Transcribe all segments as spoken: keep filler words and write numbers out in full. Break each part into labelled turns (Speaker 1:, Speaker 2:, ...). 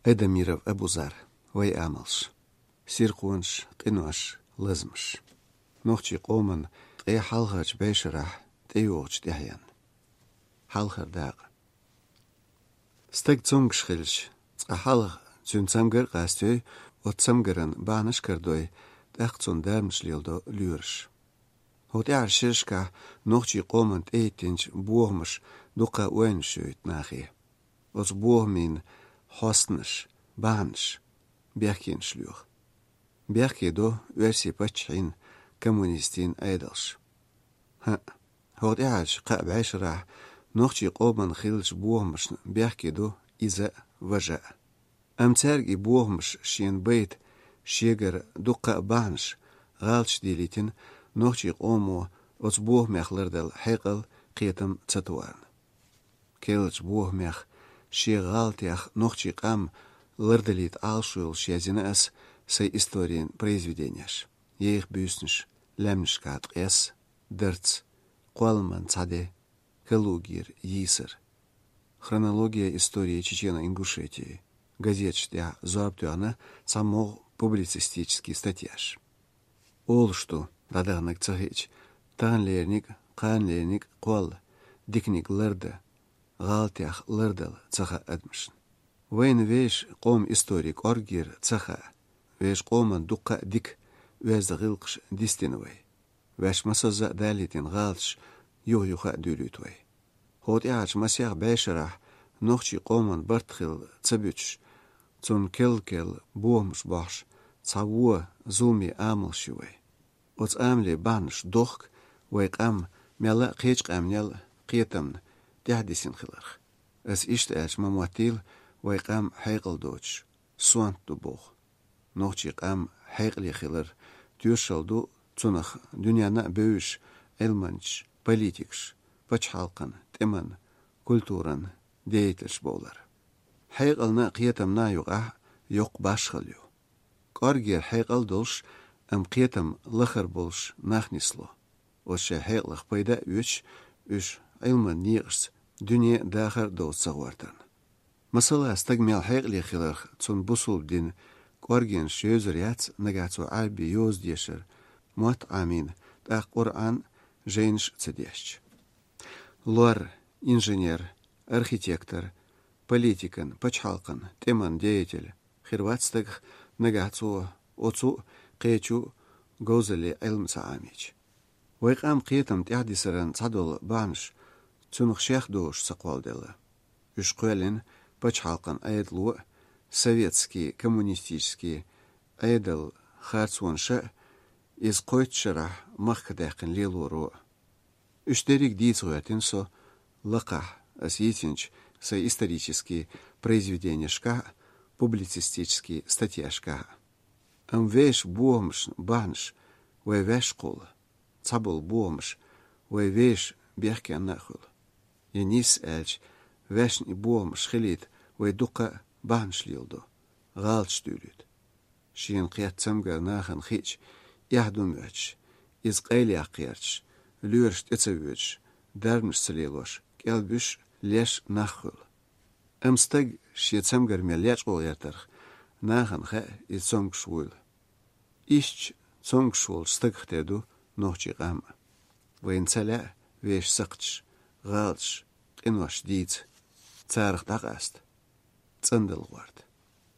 Speaker 1: Эдамиров Абузар, вай амалш. Сиркунш, тинуаш, лазмш. Нохчи қоман, тғай халғач бәйшірах, тәйуғч дәйян. Халғар дағы. Стәк цунгшхилш, цға халғ цунцамгар қастой, отцамгаран баныш кардой, тәқ цун дәрмшлилдо люрш. Хот яр шишка, нохчи қоман тәйтінч буғмыш, дуқа уэншуйт нахи. Оц буғмин, хостныш, баныш, бяхкин шлюх. Бяхки до версии пачхин, коммунистин айдалш. Ха, хот яж қаб айшрах, нохчи қоман хилш буғмыш, бяхки до иза важа. Амцарги буғмыш шин бейт, шегар дуқа баныш, ғалч делитин, нохчи қому оц буғмяхлардал хайқал қиетам цатуарн. Келч буғмях, шеғалтях нохчи қам лардалит алшуйл шязина ас сай историен произведенияш. Еих бюснш, лямншкат эс, дырц, қуалман цаде, калугир, йисыр. Хронология истории Чечено-Ингушетии. Газетштя зуаптуана самог публицистический статьяш. Ол что, дадағнак цахич, тағанлерник, қанлерник, қуал, дикник лырды, ғалтях лырдал цаха адмышын. Вейн веш қом историк оргир цаха, веш қоман дуқа дик везді ғылқш дистиновай. Веш масаза дәлетен ғалтш юх-юха дюлютвай. Хот яч масях бәшірах, нохчи қоман бартхил цабюч, цун кел-кел буғмыш бахш, цавуа зулми амылшивай. Оц амли банш дохк, вайк ам мяла қечқ амнял қиетамн тяхдисин хиларх. As ишт әч мамуатил вайк ам хайқыл доч, суант ду бог. Нохчик ам хайқли хилар, тюршалду цунах дүнияна бөйш, элманч, политикш, пачхалқан, теман, культуран, деятельш болар. Хайқылна қиетамна юға юқ башхылю. Коргер хайқыл долш, ам қиетам лахар болш нахнисло. Оше хайқлық пайда үч, үш элман ниғш, дүния дахар доутсақ вартан. Масала стагмел хайқли хиларх цун бусул дин корген шөзір яц нагацу альби йоз дешер, муат амин, тақ Құран жейнш цедешч. Лор, инженер, архитектор, политикан, пачхалкан, теман деятель, хирватстаг нагацу, оцу, қечу, гозали элмца амич. Вайқам қиетам тяхдисаран цадол банш, цунх шех дош сақвалдела. Үш қуэлин пачхалкан айдлу, советский, коммунистический, айдл харцуанша, из қойтшара махкадақын лилуру. Үштерик дейцуятин со лақах, асьетинч, со исторические произведения шка, публицистические статья шка. Ам веш буомш банш, вай веш қол, цабыл буомш, вай веш бехки аннахул. Янис элч, вешни буомш хилит, вай дуқа банш лилду, ғалч дюрит. Шиен қият цамгар нахан хич, яхдумёч, из қайли ақиярч, люршт эцевёч, дармш салилош, келбюш леш нахул. Амстаг ши цамгар мелеч қол ертарх, нахан ха и цонгшвул. Ищ цонгшвул стагхтеду нохчи гама. Вейнцаля веш сақч, ғалч, қинваш диц, царх дағаст, цандал вард.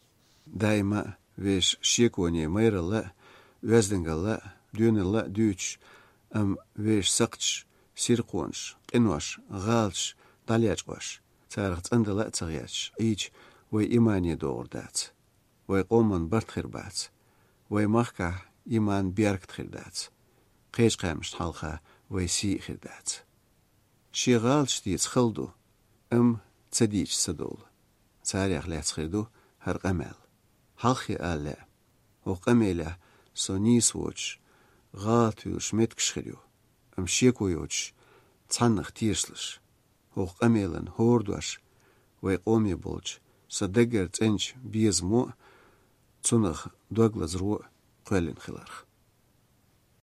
Speaker 1: Дайма веш шекуане майрала, везденгала, дюнела дюч, ам веш сақч, сирқуанш, қинваш, ғалч, далячваш, царх цандала царяч, ич, вай имани доғырдац, вай қоман бартхирбац, вай махка иман бярктхирдац, қечқамш халха вай си хирдац. Ши ғалч диц хылду, ам цадич садол, царях ляцхирду хар қамел. Халхи алла, о қамеля сонис воч, ғалтуш меткшхирю, ам шекуйоч, цаннах тирслыш, о қамелан хордуаш, вай қоми болч, садегер ценч биезмо, цунах доглазру қэлин хиларх.